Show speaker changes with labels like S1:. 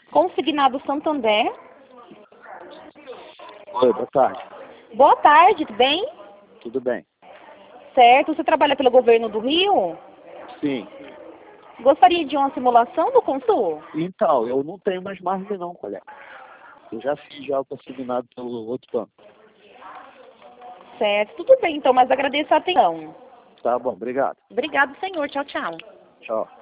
S1: Consignado Santander.
S2: Oi, boa tarde.
S1: Boa tarde, tudo bem?
S2: Tudo bem?
S1: Certo. Você trabalha pelo governo do Rio?
S2: Sim.
S1: Gostaria de uma simulação do Consul?
S2: Então, eu não tenho mais margem não, colega. Eu já fiz já o consignado pelo outro banco.
S1: Certo. Tudo bem, então, mas agradeço a atenção.
S2: Tá bom, obrigado.
S1: Obrigado, senhor. Tchau, tchau.
S2: Tchau.